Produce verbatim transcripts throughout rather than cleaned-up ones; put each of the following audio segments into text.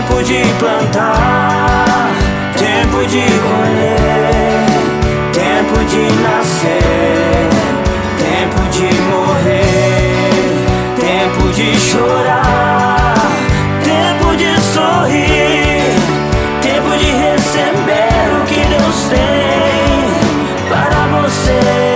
Tempo de plantar, tempo de colher, tempo de nascer, tempo de morrer, tempo de chorar, tempo de sorrir, tempo de receber o que Deus tem para você.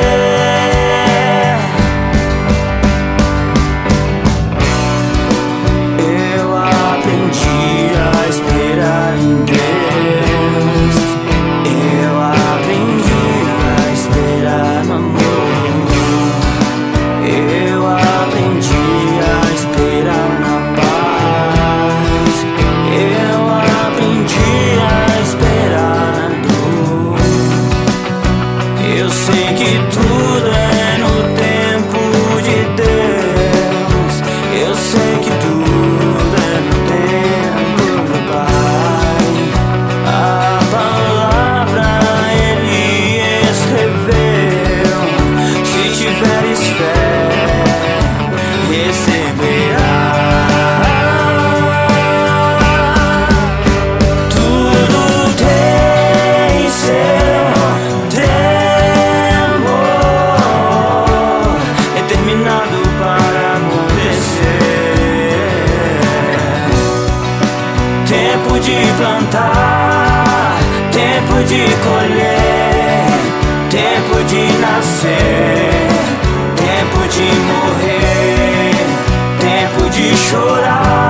Eu sei que tudo é no tempo de Deus. Eu sei que tudo é no tempo do Pai. A palavra Ele escreveu. Se tiveres fé, receberás. Tudo tem seu para acontecer. Tempo de plantar, tempo de colher, tempo de nascer, tempo de morrer, tempo de chorar.